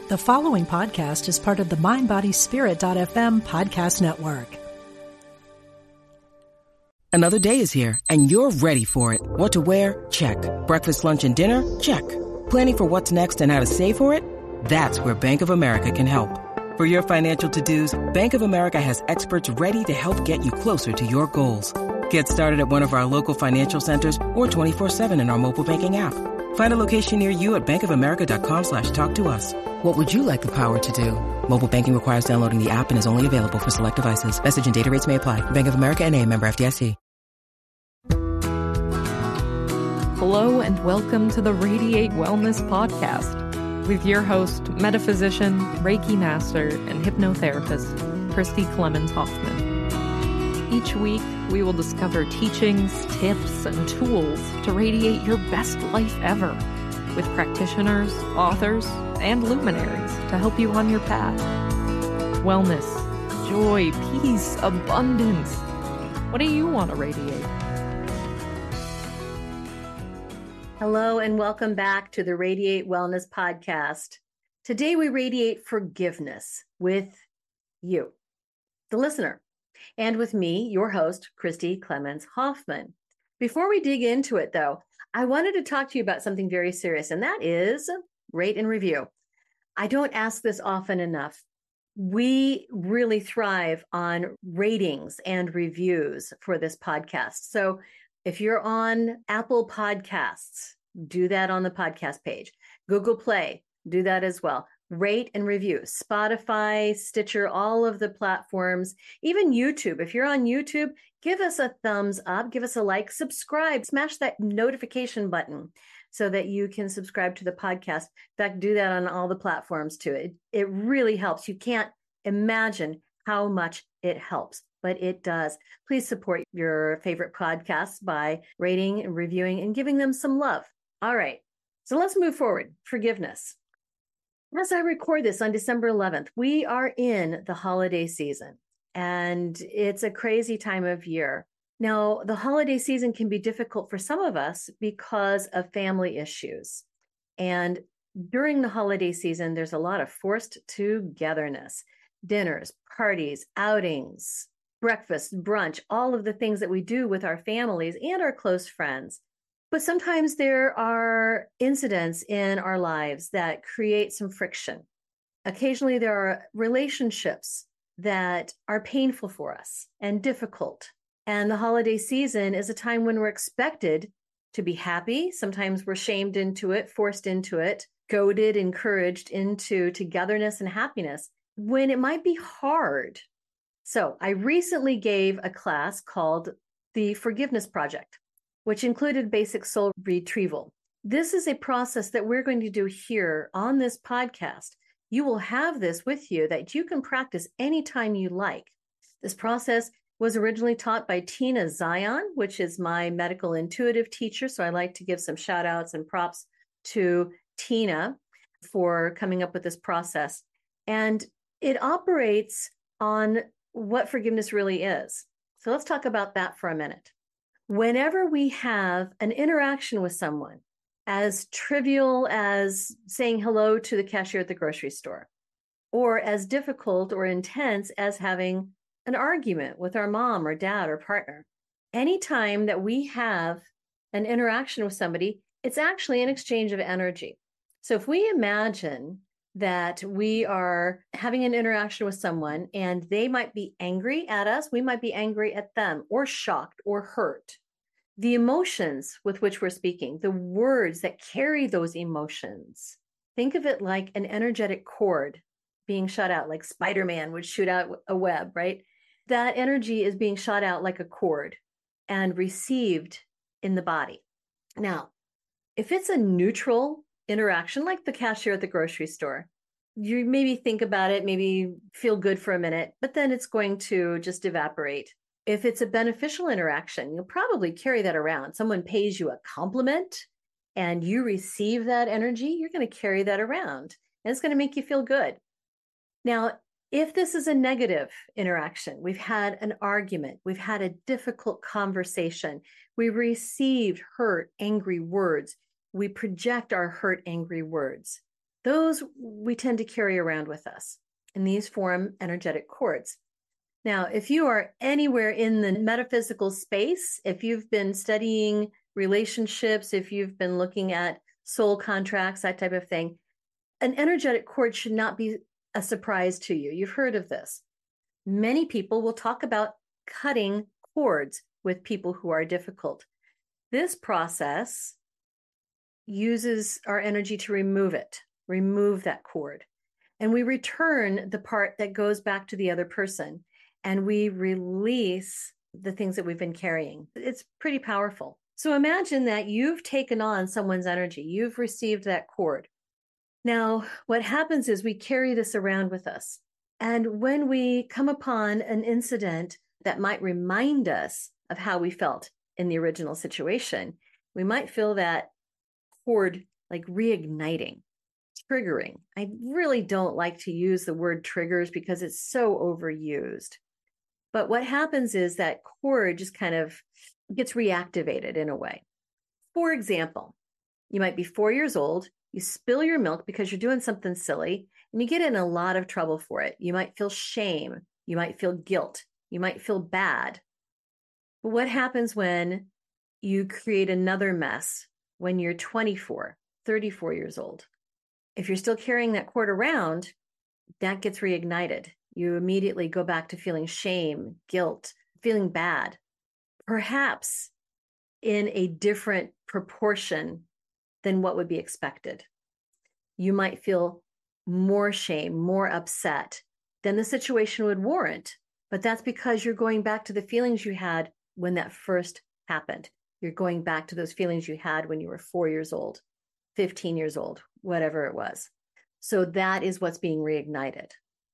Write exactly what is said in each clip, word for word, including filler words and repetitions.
The following podcast is part of the mind body spirit dot f m podcast network. Another day is here, and you're ready for it. What to wear? Check. Breakfast, lunch, and dinner? Check. Planning for what's next and how to save for it? That's where Bank of America can help. For your financial to-dos, Bank of America has experts ready to help get you closer to your goals. Get started at one of our local financial centers or twenty-four seven in our mobile banking app. Find a location near you at bankofamerica.com slash talk to us. What would you like the power to do? Mobile banking requires downloading the app and is only available for select devices. Message and data rates may apply. Bank of America N A, member F D I C. Hello and welcome to the Radiate Wellness Podcast with your host, metaphysician, Reiki master, and hypnotherapist, Christy Clemens Hoffman. Each week, we will discover teachings, tips, and tools to radiate your best life ever with practitioners, authors, and luminaries to help you on your path. Wellness, joy, peace, abundance. What do you want to radiate? Hello and welcome back to the Radiate Wellness Podcast. Today we radiate forgiveness with you, the listener, and with me, your host, Christy Clemens Hoffman. Before we dig into it, though, I wanted to talk to you about something very serious, and that is rate and review. I don't ask this often enough. We really thrive on ratings and reviews for this podcast. So if you're on Apple Podcasts, do that on the podcast page. Google Play, do that as well. Rate and review. Spotify, Stitcher, all of the platforms, even YouTube. If you're on YouTube, give us a thumbs up, give us a like, subscribe, smash that notification button so that you can subscribe to the podcast. In fact, do that on all the platforms too. It, it really helps. You can't imagine how much it helps, but it does. Please support your favorite podcasts by rating and reviewing and giving them some love. All right, so let's move forward. Forgiveness. As I record this on December eleventh, we are in the holiday season, and it's a crazy time of year. Now, the holiday season can be difficult for some of us because of family issues. And during the holiday season, there's a lot of forced togetherness, dinners, parties, outings, breakfast, brunch, all of the things that we do with our families and our close friends. But sometimes there are incidents in our lives that create some friction. Occasionally there are relationships that are painful for us and difficult. And the holiday season is a time when we're expected to be happy. Sometimes we're shamed into it, forced into it, goaded, encouraged into togetherness and happiness when it might be hard. So I recently gave a class called the Forgiveness Project, which included basic soul retrieval. This is a process that we're going to do here on this podcast. You will have this with you that you can practice anytime you like. This process was originally taught by Tina Zion, which is my medical intuitive teacher. So I like to give some shout outs and props to Tina for coming up with this process. And it operates on what forgiveness really is. So let's talk about that for a minute. Whenever we have an interaction with someone, as trivial as saying hello to the cashier at the grocery store, or as difficult or intense as having an argument with our mom or dad or partner, anytime that we have an interaction with somebody, it's actually an exchange of energy. So if we imagine that we are having an interaction with someone and they might be angry at us, we might be angry at them, or shocked or hurt. The emotions with which we're speaking, the words that carry those emotions, think of it like an energetic cord being shot out, like Spider-Man would shoot out a web, right? That energy is being shot out like a cord and received in the body. Now, if it's a neutral interaction, like the cashier at the grocery store, you maybe think about it, maybe feel good for a minute, but then it's going to just evaporate. If it's a beneficial interaction, you'll probably carry that around. Someone pays you a compliment and you receive that energy, you're going to carry that around and it's going to make you feel good. Now, if this is a negative interaction, we've had an argument, we've had a difficult conversation, we received hurt, angry words, we project our hurt, angry words. those we tend to carry around with us, and these form energetic cords. Now, if you are anywhere in the metaphysical space, if you've been studying relationships, if you've been looking at soul contracts, that type of thing, an energetic cord should not be a surprise to you. You've heard of this. Many people will talk about cutting cords with people who are difficult. This process uses our energy to remove it, remove that cord. And we return the part that goes back to the other person. And we release the things that we've been carrying. It's pretty powerful. So imagine that you've taken on someone's energy. You've received that cord. Now, what happens is we carry this around with us. And when we come upon an incident that might remind us of how we felt in the original situation, we might feel that cord like reigniting, triggering. I really don't like to use the word triggers because it's so overused. But what happens is that cord just kind of gets reactivated in a way. For example, you might be four years old, you spill your milk because you're doing something silly, and you get in a lot of trouble for it. You might feel shame, you might feel guilt, you might feel bad. But what happens when you create another mess when you're twenty-four, thirty-four years old? If you're still carrying that cord around, that gets reignited. You immediately go back to feeling shame, guilt, feeling bad, perhaps in a different proportion than what would be expected. You might feel more shame, more upset than the situation would warrant, but that's because you're going back to the feelings you had when that first happened. You're going back to those feelings you had when you were four years old, fifteen years old, whatever it was. So that is what's being reignited.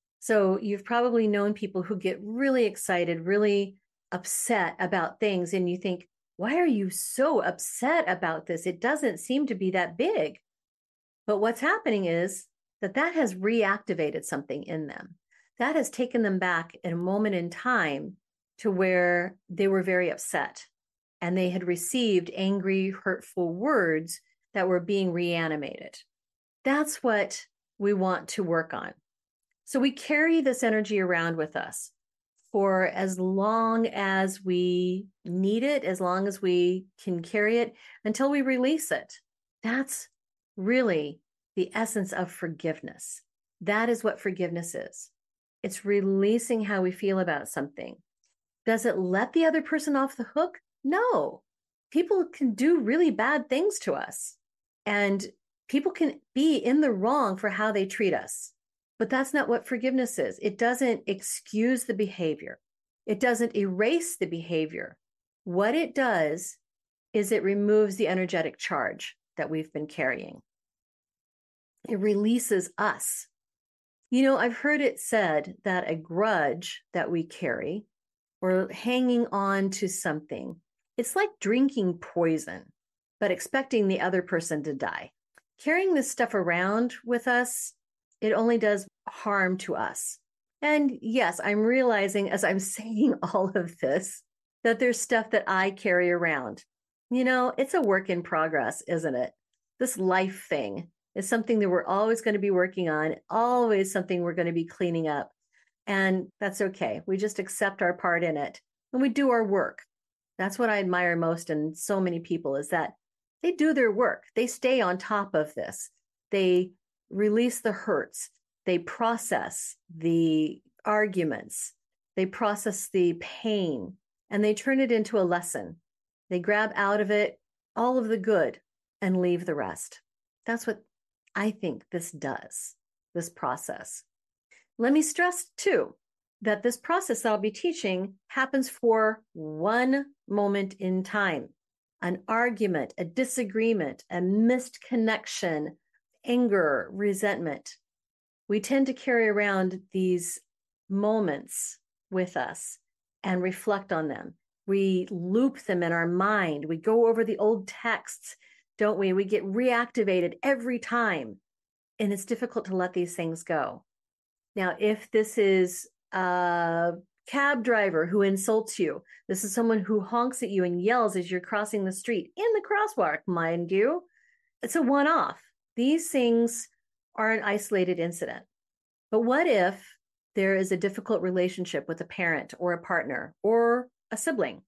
So you've probably known people who get really excited, really upset about things. And you think, why are you so upset about this? It doesn't seem to be that big. But what's happening is that that has reactivated something in them. That has taken them back in a moment in time to where they were very upset and they had received angry, hurtful words that were being reanimated. That's what we want to work on. So we carry this energy around with us for as long as we need it, as long as we can carry it until we release it. That's really the essence of forgiveness. That is what forgiveness is. It's releasing how we feel about something. Does it let the other person off the hook? No. People can do really bad things to us, and people can be in the wrong for how they treat us. But that's not what forgiveness is. It doesn't excuse the behavior. It doesn't erase the behavior. What it does is it removes the energetic charge that we've been carrying. It releases us. You know, I've heard it said that a grudge that we carry or hanging on to something, it's like drinking poison, but expecting the other person to die. Carrying this stuff around with us, it only does harm to us. And yes, I'm realizing as I'm saying all of this, that there's stuff that I carry around. You know, it's a work in progress, isn't it? This life thing is something that we're always going to be working on, always something we're going to be cleaning up. And that's okay. We just accept our part in it and we do our work. That's what I admire most in so many people, is that they do their work. They stay on top of this. They release the hurts. They process the arguments. They process the pain, and they turn it into a lesson. They grab out of it all of the good and leave the rest. That's what I think this does, this process. Let me stress too, that this process that I'll be teaching happens for one moment in time. An argument, a disagreement, a missed connection, anger, resentment. We tend to carry around these moments with us and reflect on them. We loop them in our mind. We go over the old texts, don't we? We get reactivated every time. And it's difficult to let these things go. Now, if this is a cab driver who insults you, this is someone who honks at you and yells as you're crossing the street, in the crosswalk, mind you, it's a one-off. These things are an isolated incident. But what if there is a difficult relationship with a parent or a partner or a sibling?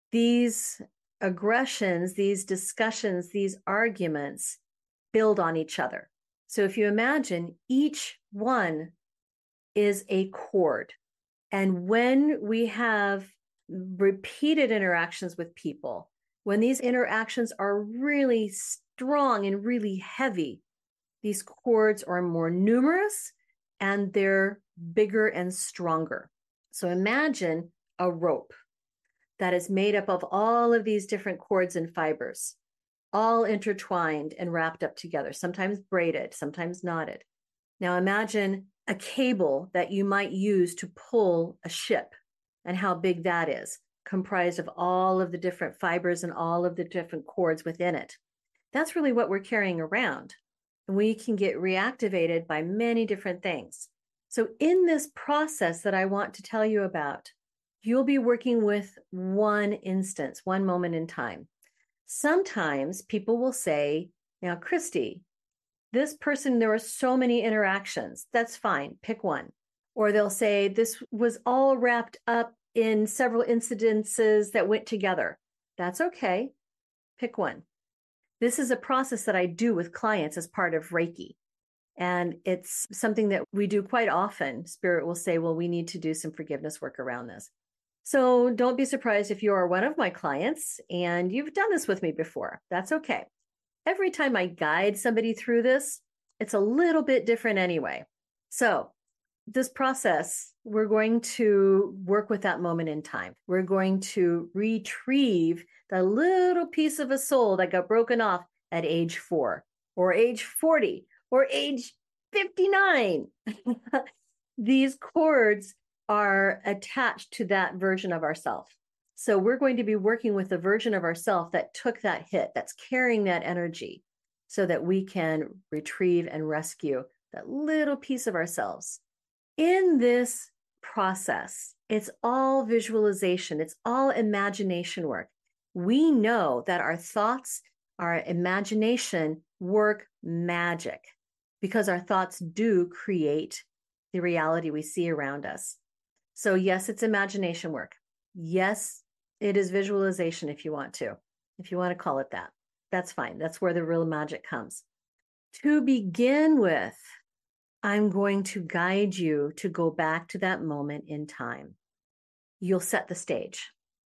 These aggressions, these discussions, these arguments build on each other. So if you imagine, each one is a cord. And when we have repeated interactions with people, when these interactions are really strong and really heavy, these cords are more numerous and they're bigger and stronger. So imagine a rope that is made up of all of these different cords and fibers, all intertwined and wrapped up together, sometimes braided, sometimes knotted. Now imagine a cable that you might use to pull a ship and how big that is, comprised of all of the different fibers and all of the different cords within it. That's really what we're carrying around. And we can get reactivated by many different things. So in this process that I want to tell you about, you'll be working with one instance, one moment in time. Sometimes people will say, now, Christy, this person, there were so many interactions. That's fine. Pick one. Or they'll say, this was all wrapped up in several incidences that went together. That's okay. Pick one. This is a process that I do with clients as part of Reiki. And it's something that we do quite often. Spirit will say, well, we need to do some forgiveness work around this. So don't be surprised if you are one of my clients and you've done this with me before. That's okay. Every time I guide somebody through this, it's a little bit different anyway. So this process, we're going to work with that moment in time. We're going to retrieve the little piece of a soul that got broken off at age four or age forty or age fifty-nine. These cords are attached to that version of ourself. So we're going to be working with the version of ourself that took that hit, that's carrying that energy, so that we can retrieve and rescue that little piece of ourselves. In this process, it's all visualization. It's all imagination work. We know that our thoughts, our imagination work magic because our thoughts do create the reality we see around us. So yes, it's imagination work. Yes, it is visualization if you want to, if you want to call it that. That's fine. That's where the real magic comes. To begin with, I'm going to guide you to go back to that moment in time. You'll set the stage.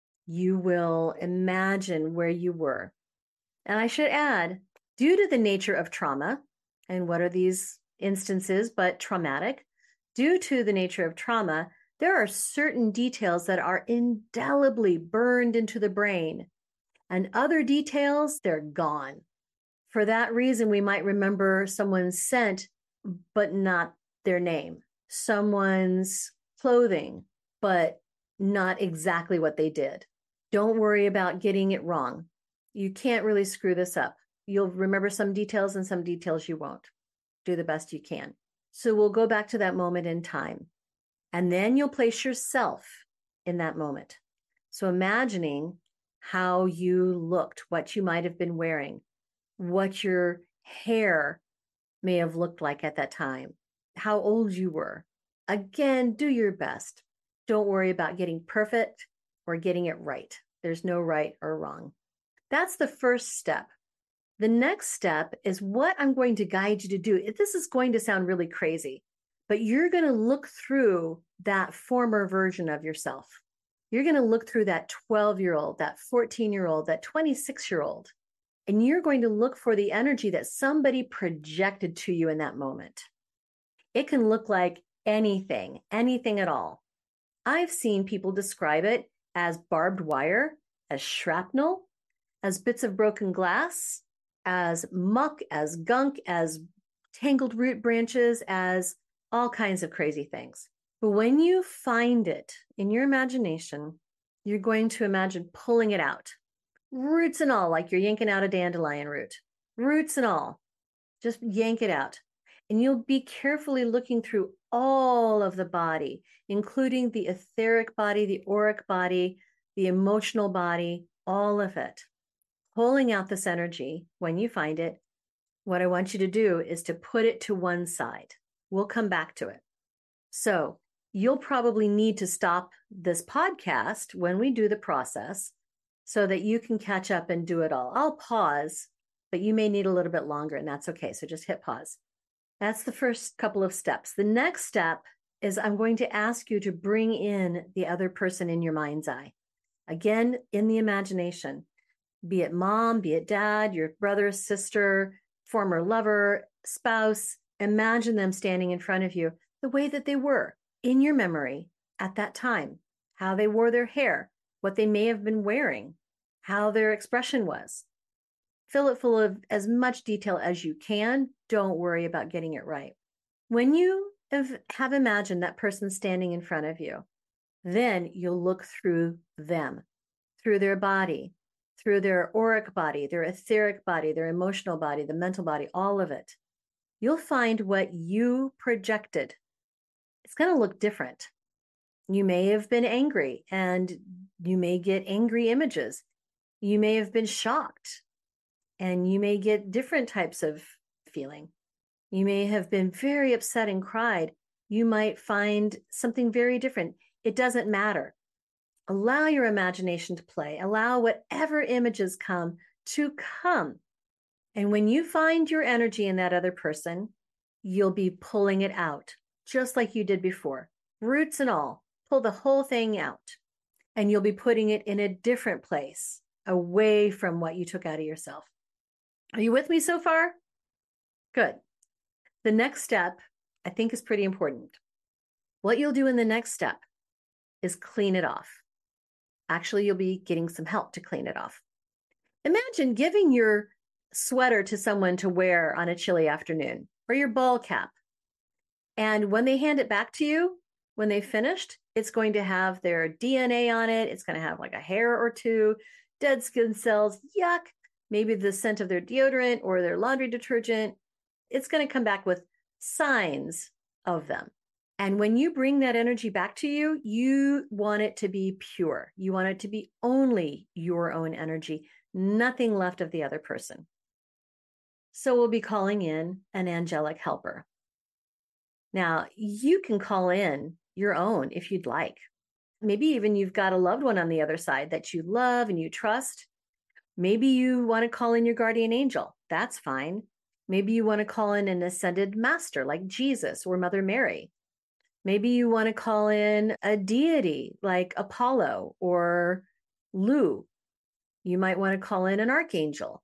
You will imagine where you were. And I should add, due to the nature of trauma, and what are these instances but traumatic, due to the nature of trauma, there are certain details that are indelibly burned into the brain, and other details, they're gone. For that reason, we might remember someone's scent, but not their name, someone's clothing, but not exactly what they did. Don't worry about getting it wrong. You can't really screw this up. You'll remember some details and some details you won't. Do the best you can. So we'll go back to that moment in time. And then you'll place yourself in that moment. So imagining how you looked, what you might have been wearing, what your hair may have looked like at that time, how old you were. Again, do your best. Don't worry about getting perfect or getting it right. There's no right or wrong. That's the first step. The next step is what I'm going to guide you to do. This is going to sound really crazy, but you're going to look through that former version of yourself. You're going to look through that twelve-year-old, that fourteen-year-old, that twenty-six-year-old, and you're going to look for the energy that somebody projected to you in that moment. It can look like anything, anything at all. I've seen people describe it as barbed wire, as shrapnel, as bits of broken glass, as muck, as gunk, as tangled root branches, as all kinds of crazy things. But when you find it in your imagination, you're going to imagine pulling it out. Roots and all, like you're yanking out a dandelion root. Roots and all. Just yank it out. And you'll be carefully looking through all of the body, including the etheric body, the auric body, the emotional body, all of it. Pulling out this energy when you find it, what I want you to do is to put it to one side. We'll come back to it. So you'll probably need to stop this podcast when we do the process so that you can catch up and do it all. I'll pause, but you may need a little bit longer, and that's okay. So just hit pause. That's the first couple of steps. The next step is I'm going to ask you to bring in the other person in your mind's eye. Again, in the imagination, be it mom, be it dad, your brother, sister, former lover, spouse. Imagine them standing in front of you the way that they were in your memory at that time, how they wore their hair, what they may have been wearing, how their expression was. Fill it full of as much detail as you can. Don't worry about getting it right. When you have, have imagined that person standing in front of you, then you'll look through them, through their body, through their auric body, their etheric body, their emotional body, the mental body, all of it. You'll find what you projected. It's going to look different. You may have been angry and you may get angry images. You may have been shocked and you may get different types of feeling. You may have been very upset and cried. You might find something very different. It doesn't matter. Allow your imagination to play. Allow whatever images come to come. And when you find your energy in that other person, you'll be pulling it out, just like you did before. Roots and all, pull the whole thing out. And you'll be putting it in a different place, away from what you took out of yourself. Are you with me so far? Good. The next step, I think, is pretty important. What you'll do in the next step is clean it off. Actually, you'll be getting some help to clean it off. Imagine giving your sweater to someone to wear on a chilly afternoon, or your ball cap. And when they hand it back to you, when they finished, it's going to have their D N A on it. It's going to have like a hair or two, dead skin cells, yuck, maybe the scent of their deodorant or their laundry detergent. It's going to come back with signs of them. And when you bring that energy back to you, you want it to be pure. You want it to be only your own energy, nothing left of the other person. So we'll be calling in an angelic helper. Now, you can call in your own if you'd like. Maybe even you've got a loved one on the other side that you love and you trust. Maybe you want to call in your guardian angel. That's fine. Maybe you want to call in an ascended master like Jesus or Mother Mary. Maybe you want to call in a deity like Apollo or Lu. You might want to call in an archangel,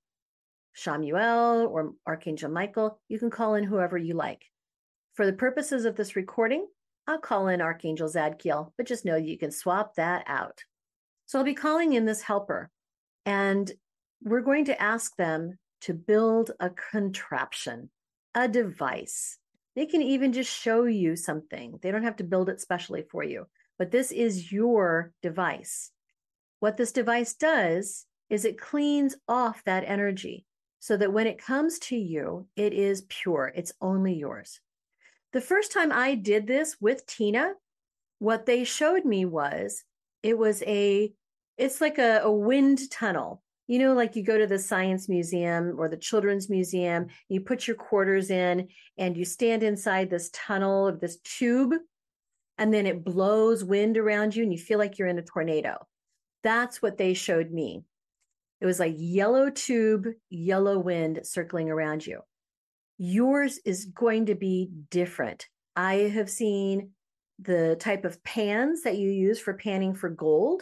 Shamuel or Archangel Michael. You can call in whoever you like. For the purposes of this recording, I'll call in Archangel Zadkiel, but just know you can swap that out. So I'll be calling in this helper, and we're going to ask them to build a contraption, a device. They can even just show you something. They don't have to build it specially for you, but this is your device. What this device does is it cleans off that energy so that when it comes to you, it is pure. It's only yours. The first time I did this with Tina, what they showed me was, it was a, it's like a, a wind tunnel. You know, like you go to the Science Museum or the Children's Museum, you put your quarters in and you stand inside this tunnel of this tube, and then it blows wind around you and you feel like you're in a tornado. That's what they showed me. It was like yellow tube, yellow wind circling around you. Yours is going to be different. I have seen the type of pans that you use for panning for gold.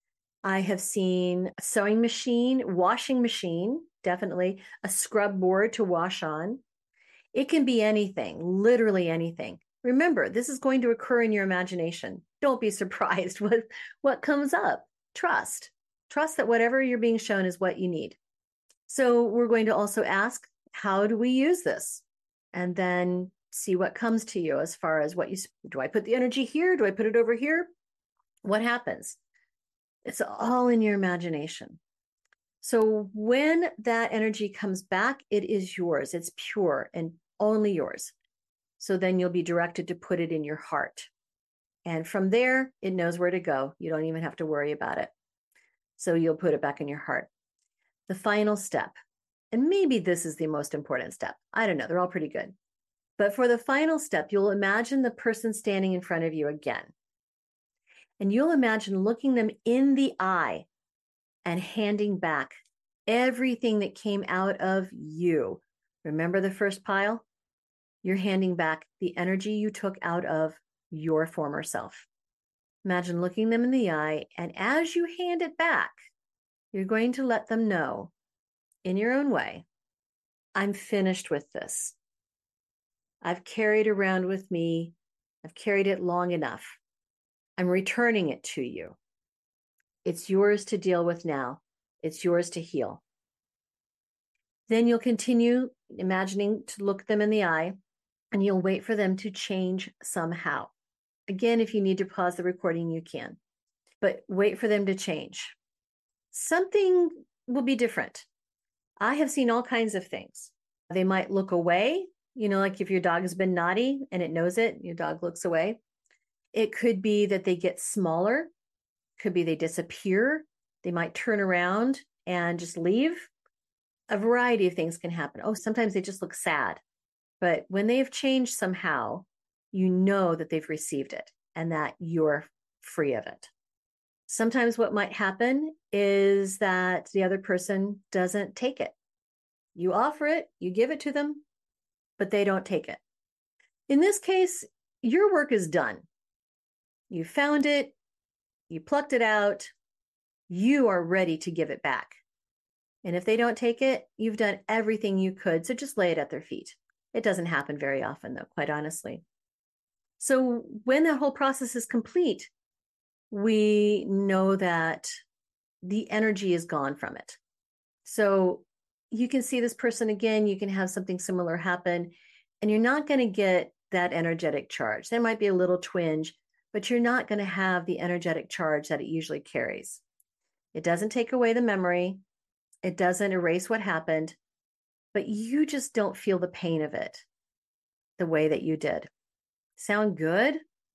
I have seen a sewing machine, washing machine, definitely a scrub board to wash on. It can be anything, literally anything. Remember, this is going to occur in your imagination. Don't be surprised with what comes up. Trust. Trust that whatever you're being shown is what you need. So we're going to also ask, how do we use this? And then see what comes to you as far as what you, do I put the energy here? Do I put it over here? What happens? It's all in your imagination. So when that energy comes back, it is yours. It's pure and only yours. So then you'll be directed to put it in your heart. And from there, it knows where to go. You don't even have to worry about it. So you'll put it back in your heart. The final step And maybe this is the most important step. I don't know. They're all pretty good. But for the final step, you'll imagine the person standing in front of you again. And you'll imagine looking them in the eye and handing back everything that came out of you. Remember the first pile? You're handing back the energy you took out of your former self. Imagine looking them in the eye, and as you hand it back, you're going to let them know in your own way, I'm finished with this. I've carried around with me. I've carried it long enough. I'm returning it to you. It's yours to deal with now. It's yours to heal. Then you'll continue imagining to look them in the eye, and you'll wait for them to change somehow. Again, if you need to pause the recording, you can, but wait for them to change. Something will be different. I have seen all kinds of things. They might look away, you know, like if your dog has been naughty and it knows it, your dog looks away. It could be that they get smaller. Could be they disappear. They might turn around and just leave. A variety of things can happen. Oh, sometimes they just look sad. But when they've changed somehow, you know that they've received it and that you're free of it. Sometimes what might happen is that the other person doesn't take it. You offer it, you give it to them, but they don't take it. In this case, your work is done. You found it, you plucked it out, you are ready to give it back. And if they don't take it, you've done everything you could, so just lay it at their feet. It doesn't happen very often, though, quite honestly. So when that whole process is complete, we know that the energy is gone from it. So you can see this person again, you can have something similar happen, and you're not going to get that energetic charge. There might be a little twinge, but you're not going to have the energetic charge that it usually carries. It doesn't take away the memory. It doesn't erase what happened, but you just don't feel the pain of it the way that you did. Sound good?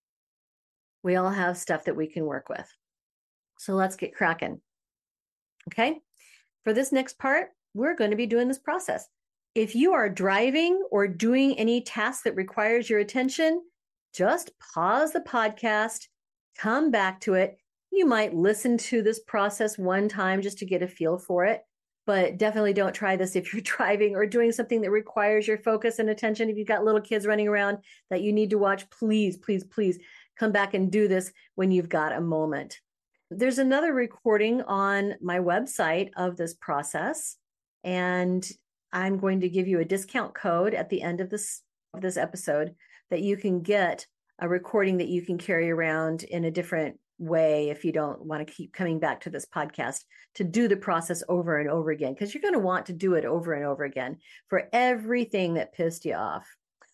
We all have stuff that we can work with. So let's get cracking. Okay. For this next part, we're going to be doing this process. If you are driving or doing any task that requires your attention, just pause the podcast, come back to it. You might listen to this process one time just to get a feel for it, but definitely don't try this if you're driving or doing something that requires your focus and attention. If you've got little kids running around that you need to watch, please, please, please come back and do this when you've got a moment. There's another recording on my website of this process, and I'm going to give you a discount code at the end of this, of this episode that you can get a recording that you can carry around in a different way if you don't want to keep coming back to this podcast to do the process over and over again, because you're going to want to do it over and over again for everything that pissed you off.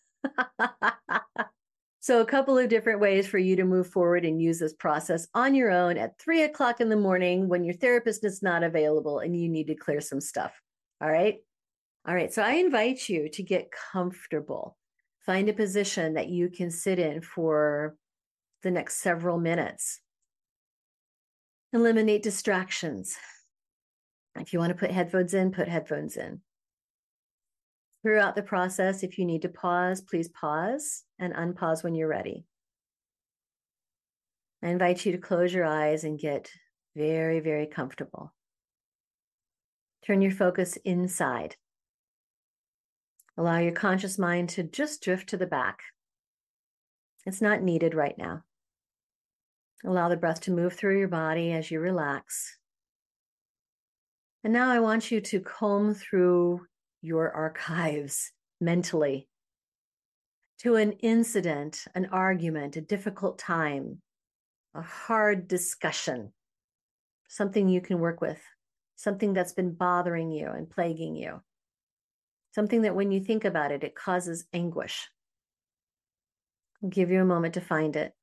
So a couple of different ways for you to move forward and use this process on your own at three o'clock in the morning when your therapist is not available and you need to clear some stuff. All right. All right. So I invite you to get comfortable. Find a position that you can sit in for the next several minutes. Eliminate distractions. If you want to put headphones in, put headphones in. Throughout the process, if you need to pause, please pause and unpause when you're ready. I invite you to close your eyes and get very, very comfortable. Turn your focus inside. Allow your conscious mind to just drift to the back. It's not needed right now. Allow the breath to move through your body as you relax. And now I want you to comb through your archives mentally to an incident, an argument, a difficult time, a hard discussion, something you can work with, something that's been bothering you and plaguing you, something that when you think about it, it causes anguish. I'll give you a moment to find it.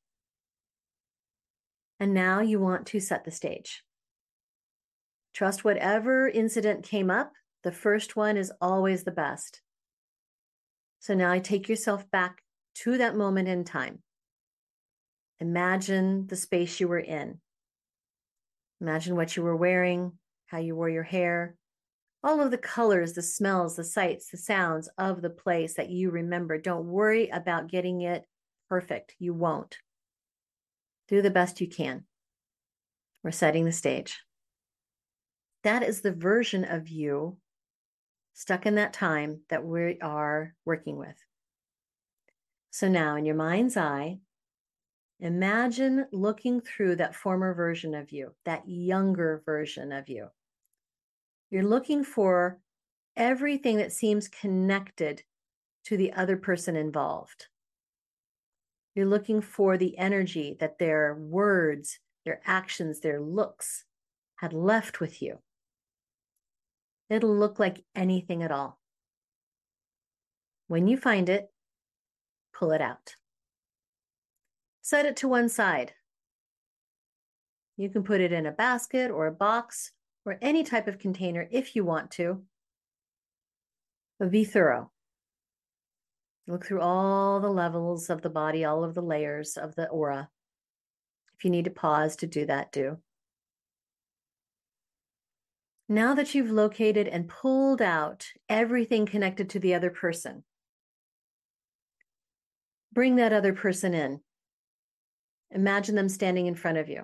And now you want to set the stage. Trust whatever incident came up, the first one is always the best. So now I take yourself back to that moment in time. Imagine the space you were in. Imagine what you were wearing, how you wore your hair, all of the colors, the smells, the sights, the sounds of the place that you remember. Don't worry about getting it perfect. You won't. Do the best you can. We're setting the stage. That is the version of you stuck in that time that we are working with. So now in your mind's eye, imagine looking through that former version of you, that younger version of you. You're looking for everything that seems connected to the other person involved. You're looking for the energy that their words, their actions, their looks had left with you. It'll look like anything at all. When you find it, pull it out. Set it to one side. You can put it in a basket or a box or any type of container if you want to. But be thorough. Look through all the levels of the body, all of the layers of the aura. If you need to pause to do that, do. Now that you've located and pulled out everything connected to the other person, bring that other person in. Imagine them standing in front of you.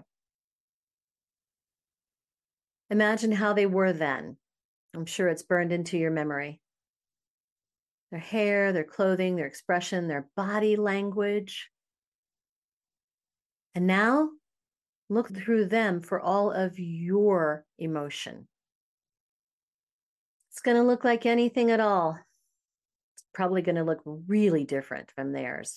Imagine how they were then. I'm sure it's burned into your memory. Their hair, their clothing, their expression, their body language. And now look through them for all of your emotion. It's going to look like anything at all. It's probably going to look really different from theirs.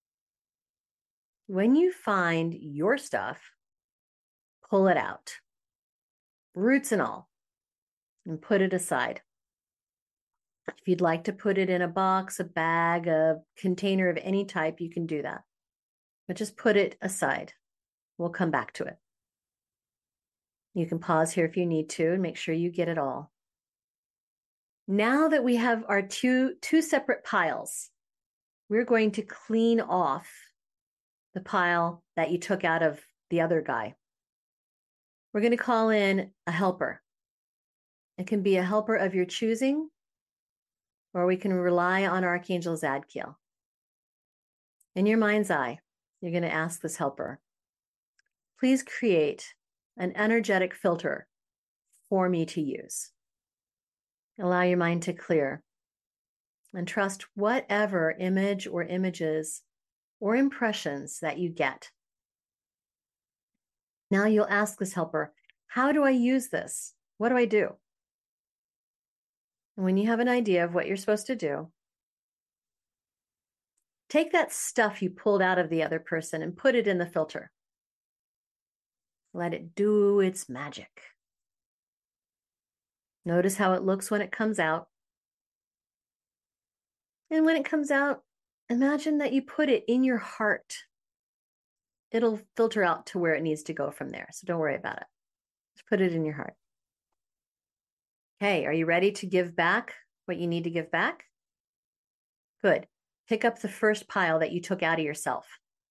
When you find your stuff, pull it out, roots and all, and put it aside. If you'd like to put it in a box, a bag, a container of any type, you can do that. But just put it aside. We'll come back to it. You can pause here if you need to and make sure you get it all. Now that we have our two, two separate piles, we're going to clean off the pile that you took out of the other guy. We're going to call in a helper. It can be a helper of your choosing, or we can rely on Archangel Zadkiel. In your mind's eye, you're going to ask this helper, please create an energetic filter for me to use. Allow your mind to clear and trust whatever image or images or impressions that you get. Now you'll ask this helper, how do I use this? What do I do? And when you have an idea of what you're supposed to do, take that stuff you pulled out of the other person and put it in the filter. Let it do its magic. Notice how it looks when it comes out. And when it comes out, imagine that you put it in your heart. It'll filter out to where it needs to go from there. So don't worry about it. Just put it in your heart. Okay, are you ready to give back what you need to give back? Good. Pick up the first pile that you took out of yourself.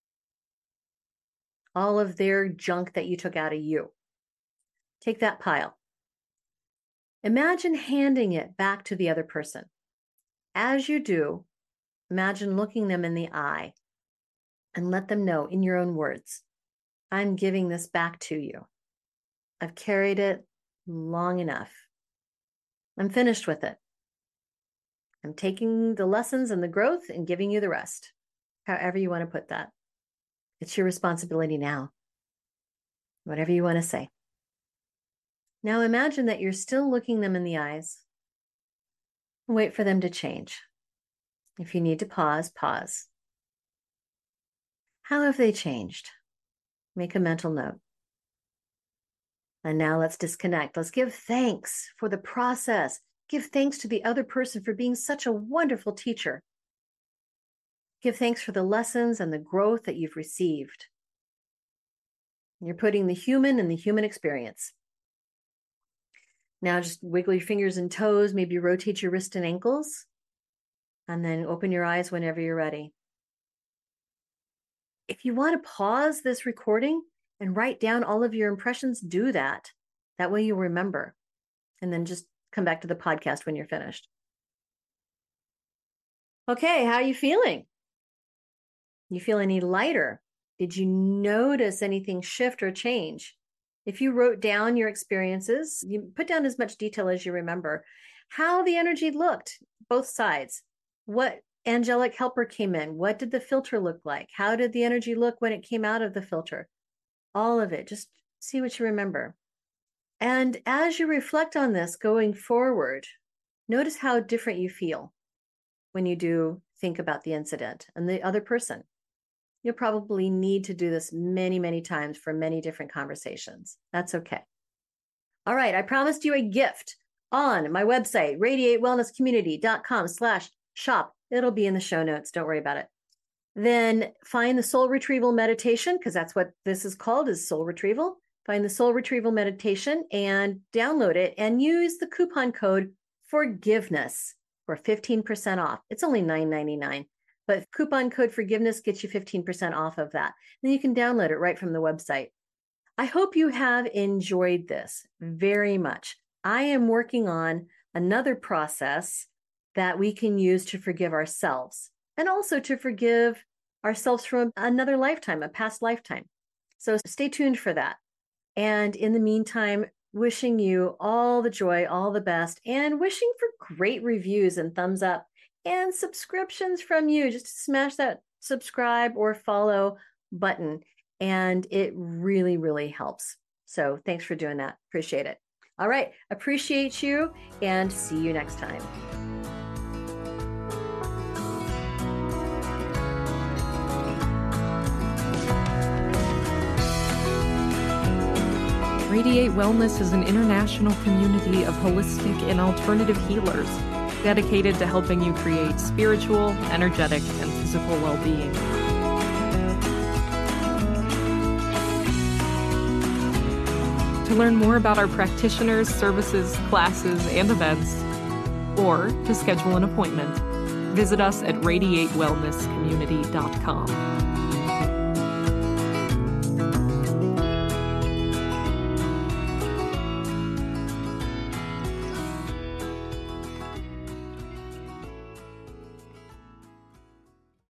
All of their junk that you took out of you. Take that pile. Imagine handing it back to the other person. As you do, imagine looking them in the eye and let them know in your own words, I'm giving this back to you. I've carried it long enough. I'm finished with it. I'm taking the lessons and the growth and giving you the rest. However you want to put that. It's your responsibility now. Whatever you want to say. Now imagine that you're still looking them in the eyes. Wait for them to change. If you need to pause, pause. How have they changed? Make a mental note. And now let's disconnect. Let's give thanks for the process. Give thanks to the other person for being such a wonderful teacher. Give thanks for the lessons and the growth that you've received. You're putting the human in the human experience. Now just wiggle your fingers and toes, maybe rotate your wrist and ankles, and then open your eyes whenever you're ready. If you want to pause this recording and write down all of your impressions, do that. That way you'll remember. And then just come back to the podcast when you're finished. Okay, how are you feeling? You feel any lighter? Did you notice anything shift or change? If you wrote down your experiences, you put down as much detail as you remember, how the energy looked, both sides. What angelic helper came in? What did the filter look like? How did the energy look when it came out of the filter? All of it. Just see what you remember. And as you reflect on this going forward, notice how different you feel when you do think about the incident and the other person. You'll probably need to do this many, many times for many different conversations. That's okay. All right. I promised you a gift on my website, radiate wellness community dot com slash shop. It'll be in the show notes. Don't worry about it. Then find the soul retrieval meditation, because that's what this is called, is soul retrieval. Find the soul retrieval meditation and download it and use the coupon code forgiveness for fifteen percent off. It's only nine ninety-nine, but coupon code forgiveness gets you fifteen percent off of that. Then you can download it right from the website. I hope you have enjoyed this very much. I am working on another process that we can use to forgive ourselves and also to forgive ourselves from another lifetime, a past lifetime. So stay tuned for that. And in the meantime, wishing you all the joy, all the best, and wishing for great reviews and thumbs up and subscriptions from you. Just smash that subscribe or follow button. And it really, really helps. So thanks for doing that. Appreciate it. All right. Appreciate you and see you next time. Radiate Wellness is an international community of holistic and alternative healers dedicated to helping you create spiritual, energetic, and physical well-being. To learn more about our practitioners, services, classes, and events, or to schedule an appointment, visit us at radiate wellness community dot com.